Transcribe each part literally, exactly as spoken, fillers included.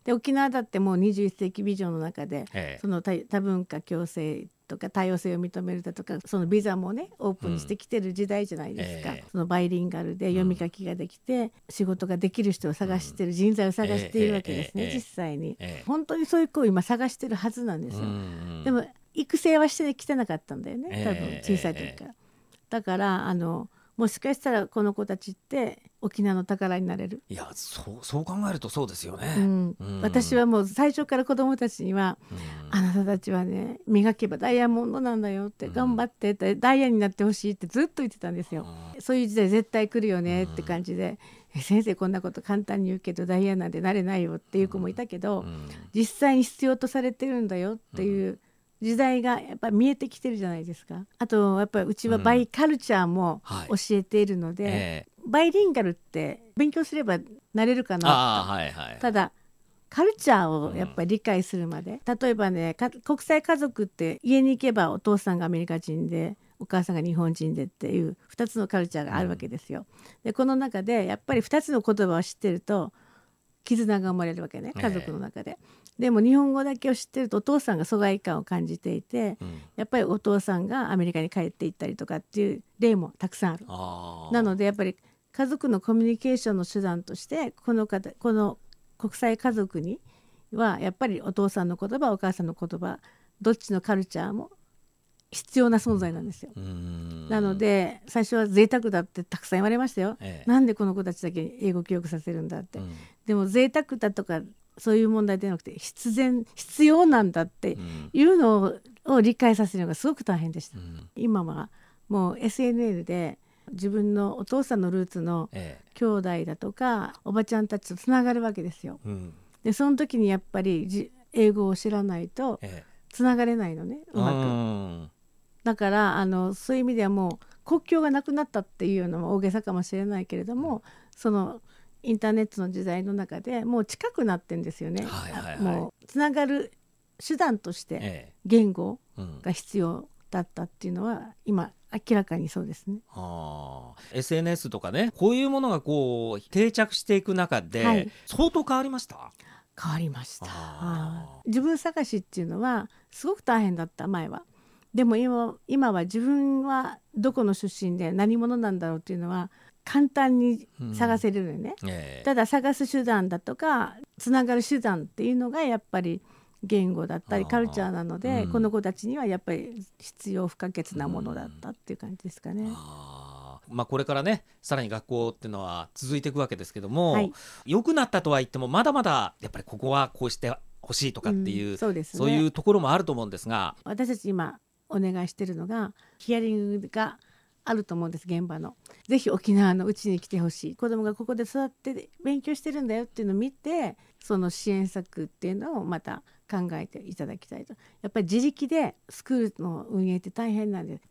で沖縄だってもうにじゅういっ世紀ビジョンの中で、 ええその多多文化共生とか多様性を認めるだとか、そのビザもねオープンにしてきてる時代じゃないですか、 ええそのバイリンガルで読み書きができて、仕事ができる人を探してる、人材を探しているわけですね、 ええええ実際に、 ええ本当にそういう子を今探してるはずなんですよ、 うんでも育成はしてきてなかったんだよね、多分ええ小さい時から、だからあのもしかしたらこの子たちって沖縄の宝になれる、 いやそうそう考えるとそうですよね。 うんうん、 私はもう最初から子どもたちには、 うんあなたたちはね磨けばダイヤモンドなんだよって、 うん頑張ってってダイヤになってほしいってずっと言ってたんですよ、そういう時代絶対来るよねって感じで、え先生こんなこと簡単に言うけどダイヤなんてなれないよっていう子もいたけど、 うん実際に必要とされてるんだよっていう時代がやっぱ見えてきてるじゃないですか。あとやっぱりうちはバイカルチャーもはい教えているので、 ええバイリンガルって勉強すればなれるかなああはいはいただカルチャーをやっぱり理解するまで、例えばねか国際家族って家に行けばお父さんがアメリカ人でお母さんが日本人でっていうふたつのカルチャーがあるわけですよ、でこの中でやっぱりふたつの言葉を知ってると絆が生まれるわけね、家族の中で、でも日本語だけを知ってるとお父さんが疎外感を感じていて、 うんやっぱりお父さんがアメリカに帰っていったりとかっていう例もたくさんある。 あーなのでやっぱり家族のコミュニケーションの手段としてこの方この国際家族にはやっぱりお父さんの言葉お母さんの言葉どっちのカルチャーも必要な存在なんですよ。 うんなので最初は贅沢だってたくさん言われましたよ、 ええなんでこの子たちだけ英語教育させるんだって、 うんでも贅沢だとかそういう問題ではなくて必然必要なんだってうんいうのをを理解させるのがすごく大変でした、 うん今はもう エスエヌエル で自分のお父さんのルーツのええ兄弟だとかおばちゃんたちとつながるわけですよ。 うんでその時にやっぱりじ英語を知らないとええつながれないのね、うまく。 うんだからあのそういう意味ではもう国境がなくなったっていうのも大げさかもしれないけれども、そのインターネットの時代の中でもう近くなってんですよね、 はいはいはいあもうつながる手段としてえ言語えうんが必要だったっていうのは今明らかにそうですね。 あー エスエヌエス とかねこういうものがこう定着していく中で、 はい相当変わりました。 変わりました。 あー自分探しっていうのはすごく大変だった前は。でも今今は自分はどこの出身で何者なんだろうっていうのは簡単に探せるのよね、 ええただ探す手段だとかつながる手段っていうのがやっぱり言語だったりあーカルチャーなので、 うんこの子たちにはやっぱり必要不可欠なものだったっていう感じですかね。 あーまあ、これからねさらに学校っていうのは続いていくわけですけども、 はい良くなったとは言ってもまだまだやっぱりここはこうしてほしいとかっていう、 うんそうですねそういうところもあると思うんですが、 私たち今お願いしてるのがヒアリングがあると思うんです、現場の。ぜひ沖縄のうちに来てほしい、子どもがここで育って勉強してるんだよっていうのを見て、その支援策っていうのをまた考えていただきたいと。やっぱり自力でスクールの運営って大変なんです。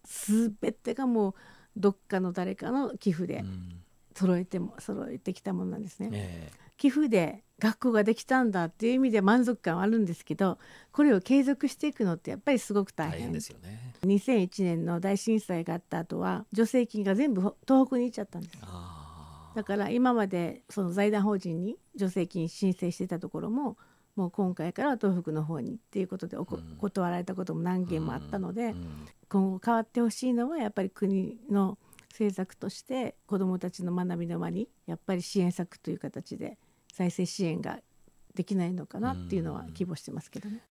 全てがもうどっかの誰かの寄付でうん揃えても揃えてきたものなんですね。 え寄付で学校ができたんだっていう意味で満足感はあるんですけど、これを継続していくのってやっぱりすごくえ大変大変ですよね。 にせんいちねんの大震災があった後は助成金が全部東北に行っちゃったんです。 あだから今までその財団法人に助成金申請してたところももう今回からは東北の方にっていうことでおこ、 うん断られたことも何件もあったので、 うん今後変わってほしいのはやっぱり国の政策として子どもたちの学びの場にやっぱり支援策という形で再生支援ができないのかなっていうのは希望してますけどね。